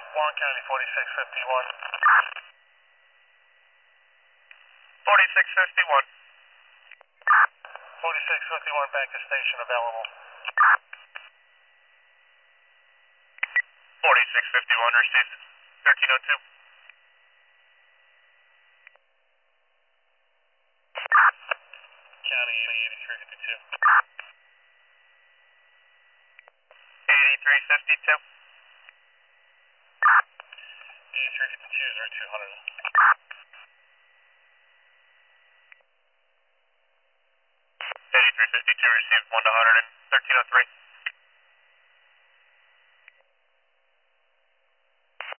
Long County 4651. 4651. 4651 back to station available. 4651 received. 1302. County 8352. 8352. 8352 is 200. 8352 received 1 to 100 and 1303.